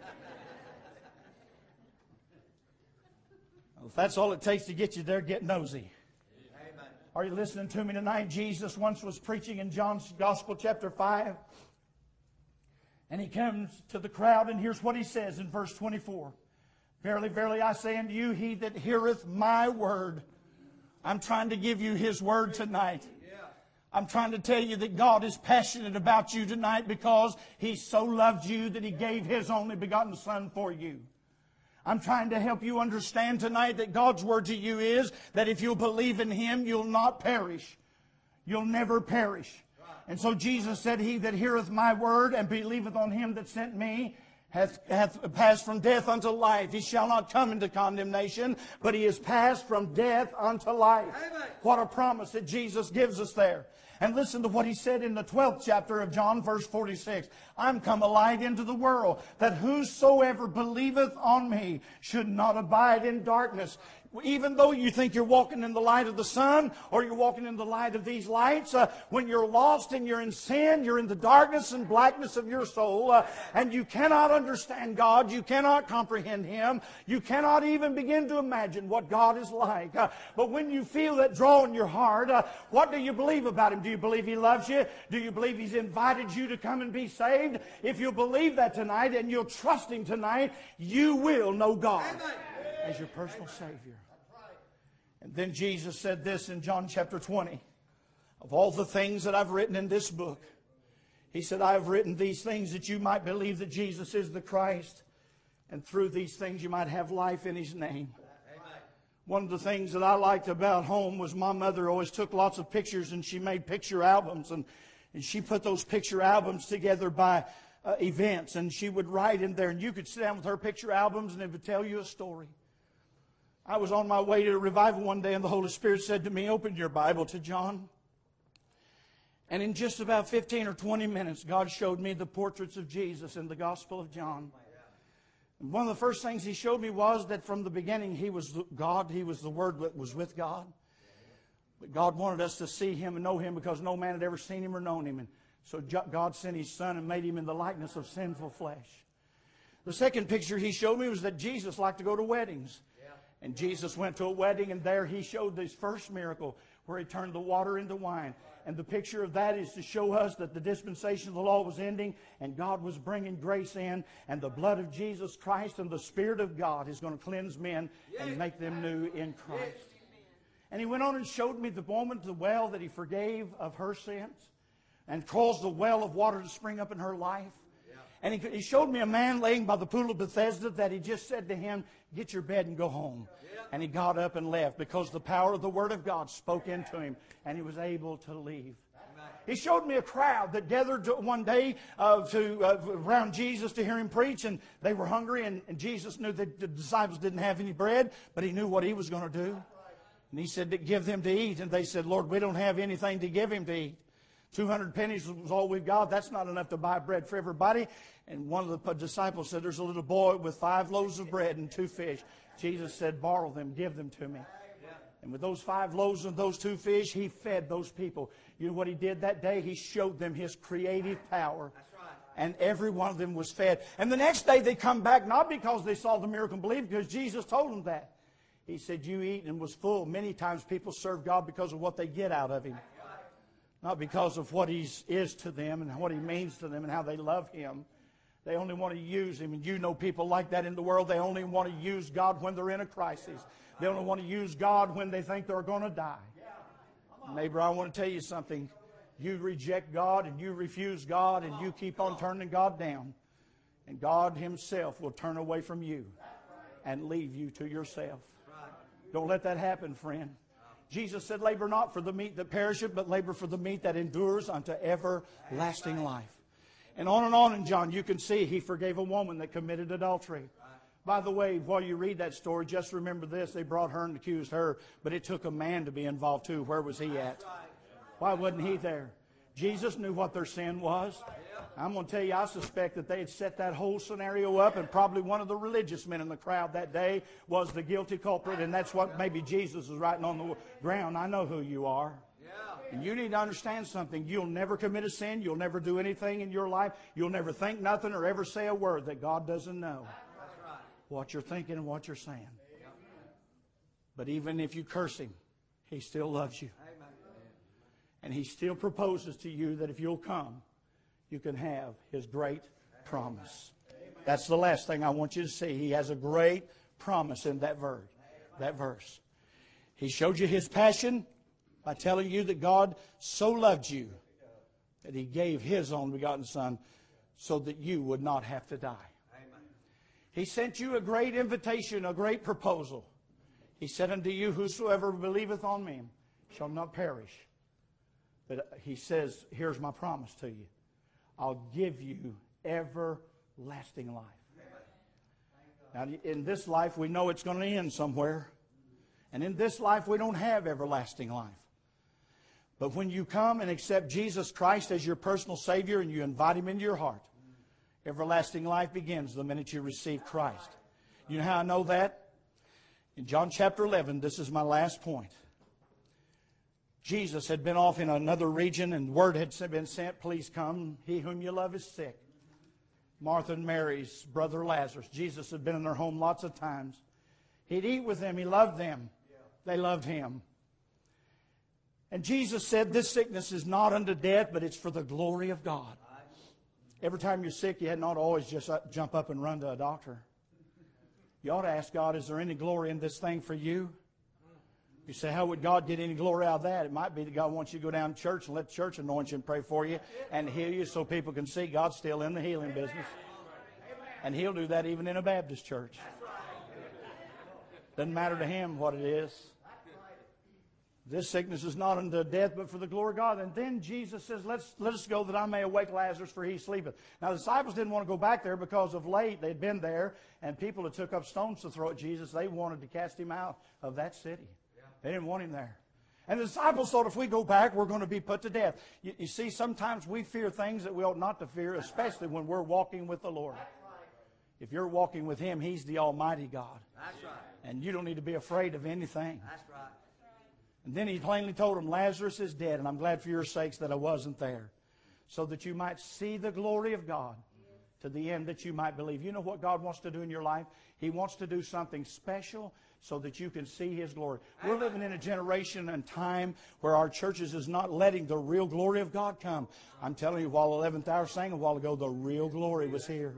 Well, if that's all it takes to get you there, get nosy. Are you listening to me tonight? Jesus once was preaching in John's Gospel, chapter five. And He comes to the crowd, and here's what He says in verse twenty-four. Verily, verily, I say unto you, he that heareth my word. I'm trying to give you His word tonight. I'm trying to tell you that God is passionate about you tonight because He so loved you that He gave His only begotten Son for you. I'm trying to help you understand tonight that God's word to you is that if you'll believe in Him, you'll not perish. You'll never perish. And so Jesus said, he that heareth my word and believeth on Him that sent me hath, hath passed from death unto life. He shall not come into condemnation, but he is passed from death unto life. Amen. What a promise that Jesus gives us there. And listen to what He said in the twelfth chapter of John, verse forty-six. I'm come a light into the world, that whosoever believeth on me should not abide in darkness. Even though you think you're walking in the light of the sun or you're walking in the light of these lights, uh, when you're lost and you're in sin, you're in the darkness and blackness of your soul, uh, and you cannot understand God, you cannot comprehend Him, you cannot even begin to imagine what God is like. Uh, but when you feel that draw in your heart, uh, what do you believe about Him? Do you believe He loves you? Do you believe He's invited you to come and be saved? If you believe that tonight and you'll trust Him tonight, you will know God as your personal Savior. And then Jesus said this in John chapter twenty. Of all the things that I've written in this book, He said, I have written these things that you might believe that Jesus is the Christ, and through these things you might have life in His name. Amen. One of the things that I liked about home was my mother always took lots of pictures, and she made picture albums, and, and she put those picture albums together by uh, events, and she would write in there, and you could sit down with her picture albums and it would tell you a story. I was on my way to a revival one day, and the Holy Spirit said to me, open your Bible to John. And in just about fifteen or twenty minutes, God showed me the portraits of Jesus in the Gospel of John. And one of the first things He showed me was that from the beginning He was God. He was the Word that was with God. But God wanted us to see Him and know Him because no man had ever seen Him or known Him. And so God sent His Son and made Him in the likeness of sinful flesh. The second picture He showed me was that Jesus liked to go to weddings. And Jesus went to a wedding, and there He showed this first miracle where He turned the water into wine. And the picture of that is to show us that the dispensation of the law was ending and God was bringing grace in, and the blood of Jesus Christ and the Spirit of God is going to cleanse men and make them new in Christ. And He went on and showed me the moment, the well that He forgave of her sins and caused the well of water to spring up in her life. And he, he showed me a man laying by the pool of Bethesda that He just said to him, get your bed and go home. Yeah. And he got up and left because the power of the Word of God spoke into him, and he was able to leave. Amen. He showed me a crowd that gathered one day uh, to uh, around Jesus to hear Him preach, and they were hungry, and, and Jesus knew that the disciples didn't have any bread, but He knew what He was going to do. And He said, give them to eat. And they said, Lord, we don't have anything to give him to eat. two hundred pennies was all we've got. That's not enough to buy bread for everybody. And one of the disciples said, there's a little boy with five loaves of bread and two fish. Jesus said, borrow them, give them to me. And with those five loaves and those two fish, He fed those people. You know what He did that day? He showed them His creative power. And every one of them was fed. And the next day they come back, not because they saw the miracle and believed, because Jesus told them that. He said, you eat, and was full. Many times people serve God because of what they get out of Him. Not because of what He is to them and what He means to them and how they love Him. They only want to use Him. And you know people like that in the world. They only want to use God when they're in a crisis. They only want to use God when they think they're going to die. Neighbor, I want to tell you something. You reject God and you refuse God and you keep on turning God down. And God Himself will turn away from you and leave you to yourself. Don't let that happen, friend. Jesus said, labor not for the meat that perisheth, but labor for the meat that endures unto everlasting life. And on and on in John, you can see He forgave a woman that committed adultery. By the way, while you read that story, just remember this. They brought her and accused her, but it took a man to be involved too. Where was he at? Why wasn't he there? Jesus knew what their sin was. I'm going to tell you, I suspect that they had set that whole scenario up, and probably one of the religious men in the crowd that day was the guilty culprit, and that's what maybe Jesus was writing on the ground. I know who you are. And you need to understand something. You'll never commit a sin. You'll never do anything in your life. You'll never think nothing or ever say a word that God doesn't know what you're thinking and what you're saying. But even if you curse Him, He still loves you. And He still proposes to you that if you'll come, you can have His great promise. That's the last thing I want you to see. He has a great promise in that verse. That verse. He showed you His passion by telling you that God so loved you that He gave His only begotten Son so that you would not have to die. He sent you a great invitation, a great proposal. He said unto you, whosoever believeth on Me shall not perish. But He says, here's my promise to you. I'll give you everlasting life. Now, in this life, we know it's going to end somewhere. And in this life, we don't have everlasting life. But when you come and accept Jesus Christ as your personal Savior and you invite Him into your heart, everlasting life begins the minute you receive Christ. You know how I know that? In John chapter eleven, this is my last point. Jesus had been off in another region and word had been sent, please come, he whom you love is sick. Martha and Mary's brother Lazarus. Jesus had been in their home lots of times. He'd eat with them. He loved them. They loved Him. And Jesus said, this sickness is not unto death, but it's for the glory of God. Every time you're sick, you had not always just jump up and run to a doctor. You ought to ask God, is there any glory in this thing for you? You say, how would God get any glory out of that? It might be that God wants you to go down to church and let the church anoint you and pray for you and heal you so people can see God's still in the healing business. And He'll do that even in a Baptist church. Doesn't matter to Him what it is. This sickness is not unto death, but for the glory of God. And then Jesus says, Let's, let us go that I may awake Lazarus, for he sleepeth. Now the disciples didn't want to go back there because of late they'd been there, and people had took up stones to throw at Jesus. They wanted to cast Him out of that city. They didn't want Him there. And the disciples thought if we go back, we're going to be put to death. You, you see, sometimes we fear things that we ought not to fear, especially when we're walking with the Lord. If you're walking with Him, He's the Almighty God. That's right. And you don't need to be afraid of anything. That's right. And then He plainly told them, Lazarus is dead, and I'm glad for your sakes that I wasn't there, so that you might see the glory of God to the end that you might believe. You know what God wants to do in your life? He wants to do something special so that you can see His glory. We're living in a generation and time where our churches is not letting the real glory of God come. I'm telling you, while eleventh hour sang a while ago, the real glory was here.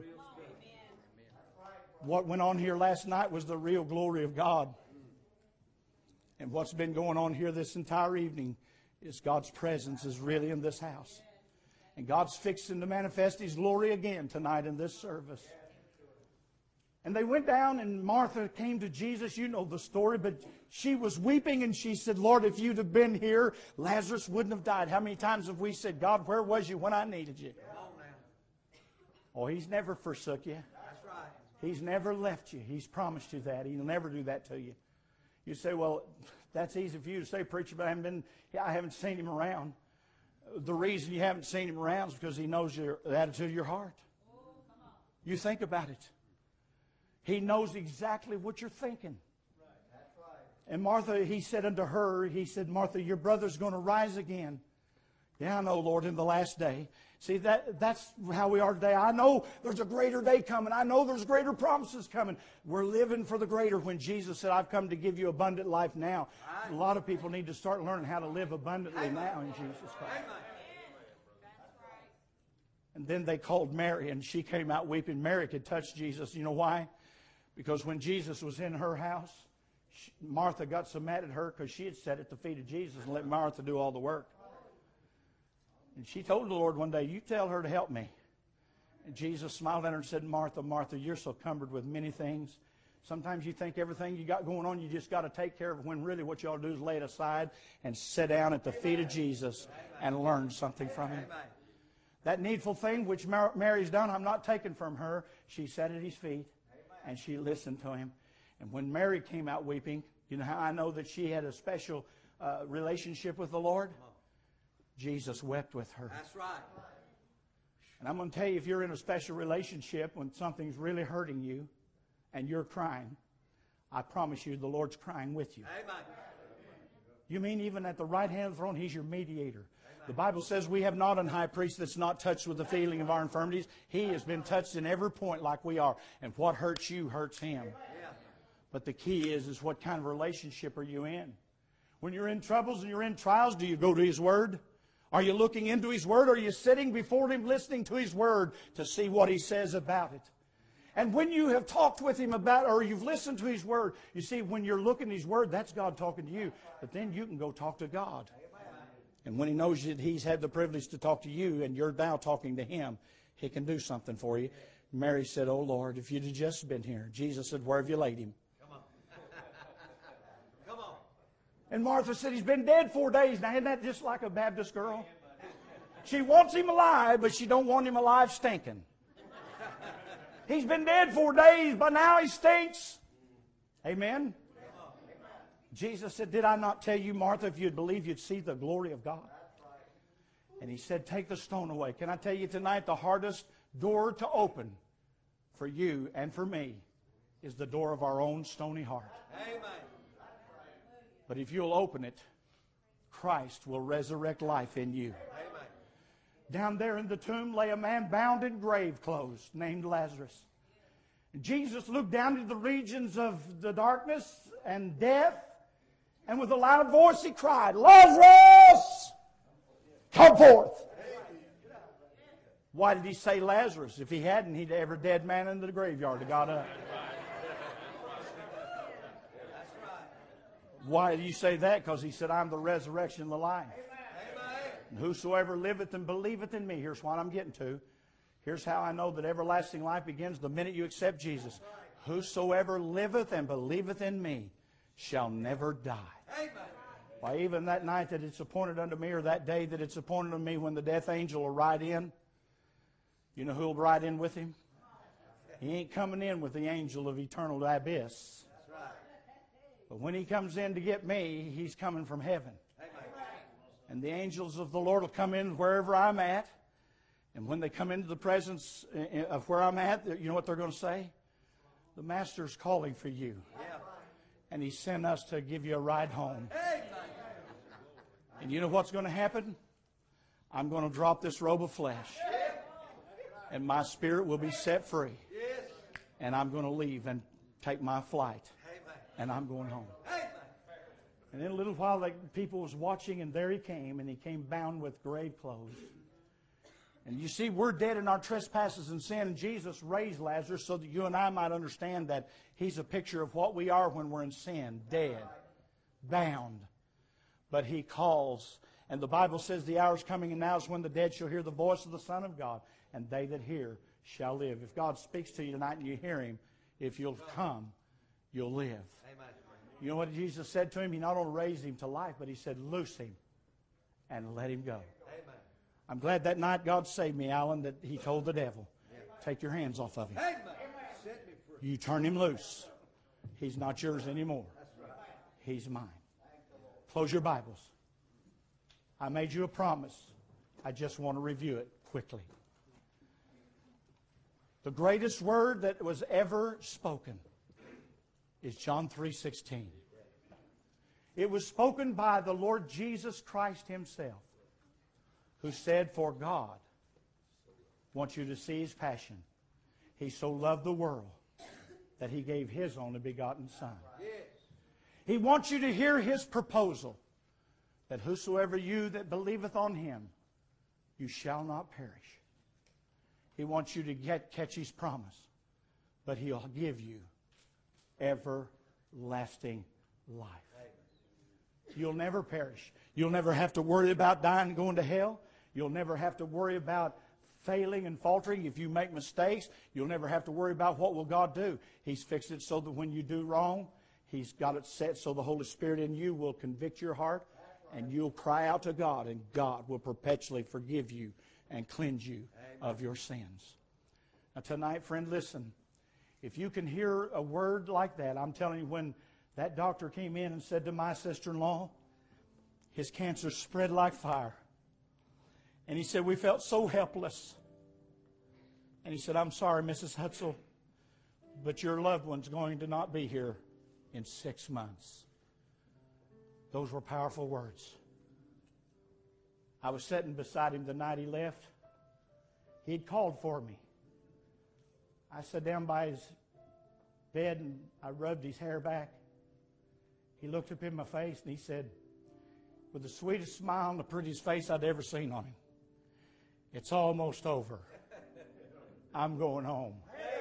What went on here last night was the real glory of God. And what's been going on here this entire evening is God's presence is really in this house. And God's fixing to manifest His glory again tonight in this service. And they went down, and Martha came to Jesus. You know the story, but she was weeping, and she said, Lord, if you'd have been here, Lazarus wouldn't have died. How many times have we said, God, where was you when I needed you? Oh, He's never forsook you. That's right. He's never left you. He's promised you that. He'll never do that to you. You say, well, that's easy for you to say, preacher, but I haven't been, I haven't seen Him around. The reason you haven't seen Him around is because He knows your, the attitude of your heart. You think about it. He knows exactly what you're thinking. That's right. And Martha, He said unto her, He said, Martha, your brother's going to rise again. Yeah, I know, Lord, in the last day. See, that that's how we are today. I know there's a greater day coming. I know there's greater promises coming. We're living for the greater. When Jesus said, I've come to give you abundant life now. A lot of people need to start learning how to live abundantly now in Jesus Christ. And then they called Mary, and she came out weeping. Mary could touch Jesus. You know why? Because when Jesus was in her house, She, Martha got so mad at her because she had sat at the feet of Jesus and let Martha do all the work. And she told the Lord one day, you tell her to help me. And Jesus smiled at her and said, Martha, Martha, you're so cumbered with many things. Sometimes you think everything you got going on, you just got to take care of, when really what you ought to do is lay it aside and sit down at the feet of Jesus and learn something from Him. That needful thing which Mary's done, I'm not taking from her. She sat at His feet and she listened to Him. And when Mary came out weeping, you know how I know that she had a special uh, relationship with the Lord? Jesus wept with her. That's right. And I'm going to tell you, if you're in a special relationship when something's really hurting you and you're crying, I promise you the Lord's crying with you. Amen. You mean even at the right hand of the throne, He's your mediator. The Bible says we have not an high priest that's not touched with the feeling of our infirmities. He has been touched in every point like we are. And what hurts you hurts Him. But the key is, is what kind of relationship are you in? When you're in troubles and you're in trials, do you go to His Word? Are you looking into His Word? Or are you sitting before Him listening to His Word to see what He says about it? And when you have talked with Him about, or you've listened to His Word, you see, when you're looking at His Word, that's God talking to you. But then you can go talk to God. And when He knows that He's had the privilege to talk to you and you're now talking to Him, He can do something for you. Mary said, oh Lord, if you'd have just been here. Jesus said, where have you laid Him? Come on. Come on. And Martha said, He's been dead four days. Now, isn't that just like a Baptist girl? She wants Him alive, but she don't want Him alive stinking. He's been dead four days, but now He stinks. Amen? Jesus said, did I not tell you, Martha, if you'd believe, you'd see the glory of God? And He said, take the stone away. Can I tell you tonight, the hardest door to open for you and for me is the door of our own stony heart. Amen. But if you'll open it, Christ will resurrect life in you. Amen. Down there in the tomb lay a man bound in grave clothes named Lazarus. And Jesus looked down into the regions of the darkness and death, and with a loud voice He cried, Lazarus, come forth. Why did He say Lazarus? If He hadn't, He'd every dead man in the graveyard had got up. Why do you say that? Because He said, I'm the resurrection and the life. And whosoever liveth and believeth in me, here's what I'm getting to. Here's how I know that everlasting life begins the minute you accept Jesus. Whosoever liveth and believeth in me shall never die. Amen. Why, even that night that it's appointed unto me, or that day that it's appointed unto me, when the death angel will ride in, you know who will ride in with Him? He ain't coming in with the angel of eternal abyss. But when He comes in to get me, He's coming from heaven. And the angels of the Lord will come in wherever I'm at. And when they come into the presence of where I'm at, you know what they're going to say? The Master's calling for you. And He sent us to give you a ride home. And you know what's going to happen? I'm going to drop this robe of flesh. And my spirit will be set free. And I'm going to leave and take my flight. And I'm going home. And in a little while, like, people was watching, and there He came, and He came bound with grave clothes. And you see, we're dead in our trespasses and sin, and Jesus raised Lazarus so that you and I might understand that He's a picture of what we are when we're in sin, dead, bound. But He calls, and the Bible says the hour is coming, and now is when the dead shall hear the voice of the Son of God, and they that hear shall live. If God speaks to you tonight and you hear Him, if you'll come, you'll live. Amen. You know what Jesus said to him? He not only raised him to life, but He said, loose him and let him go. Amen. I'm glad that night God saved me, Alan, that He told the devil, take your hands off of him. Amen. Set me free. You turn him loose. He's not yours anymore. He's mine. Close your Bibles. I made you a promise. I just want to review it quickly. The greatest word that was ever spoken is John three sixteen. It was spoken by the Lord Jesus Christ Himself, who said, for God wants you to see His passion. He so loved the world that He gave His only begotten Son. He wants you to hear His proposal, that whosoever you that believeth on Him, you shall not perish. He wants you to get, catch His promise, but He'll give you everlasting life. You'll never perish. You'll never have to worry about dying and going to hell. You'll never have to worry about failing and faltering. If you make mistakes, you'll never have to worry about what will God do. He's fixed it so that when you do wrong, He's got it set so the Holy Spirit in you will convict your heart, and you'll cry out to God, and God will perpetually forgive you and cleanse you of your sins. Now tonight, friend, listen. If you can hear a word like that, I'm telling you, when that doctor came in and said to my sister-in-law, his cancer spread like fire. And he said, we felt so helpless. And he said, I'm sorry, Missus Hutzel, but your loved one's going to not be here in six months. Those were powerful words. I was sitting beside him the night he left. He'd called for me. I sat down by his bed and I rubbed his hair back. He looked up in my face and he said, with the sweetest smile on the prettiest face I'd ever seen on him, it's almost over. I'm going home.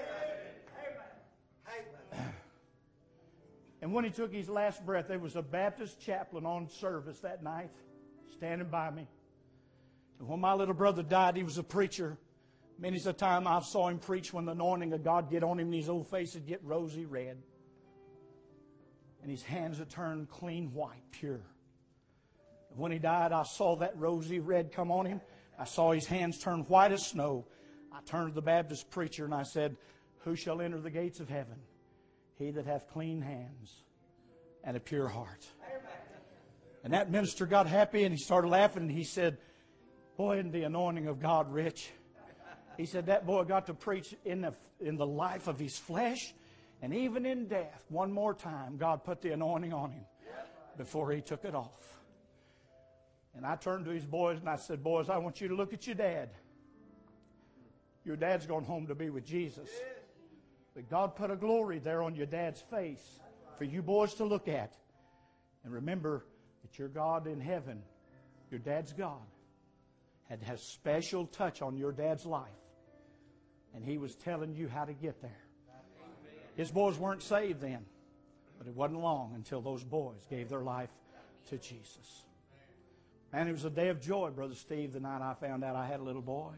And when he took his last breath, there was a Baptist chaplain on service that night, standing by me. And when my little brother died, he was a preacher. Many's the time I saw him preach when the anointing of God get on him and his old face would get rosy red. And his hands would turn clean white, pure. And when he died, I saw that rosy red come on him. I saw his hands turn white as snow. I turned to the Baptist preacher and I said, who shall enter the gates of heaven? He that hath clean hands and a pure heart. And that minister got happy and he started laughing and he said, boy, isn't the anointing of God rich? He said that boy got to preach in the, in the life of his flesh, and even in death, one more time, God put the anointing on him before he took it off. And I turned to his boys and I said, boys, I want you to look at your dad. Your dad's going home to be with Jesus. But God put a glory there on your dad's face for you boys to look at. And remember that your God in heaven, your dad's God, had to have special touch on your dad's life. And He was telling you how to get there. His boys weren't saved then. But it wasn't long until those boys gave their life to Jesus. And it was a day of joy, Brother Steve, the night I found out I had a little boy.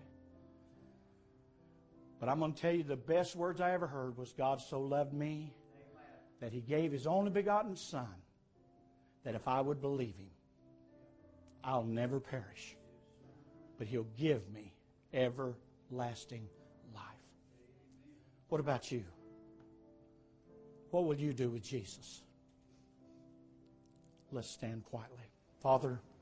But I'm going to tell you the best words I ever heard was, God so loved me that He gave His only begotten Son, that if I would believe Him, I'll never perish, but He'll give me everlasting life. What about you? What will you do with Jesus? Let's stand quietly. Father,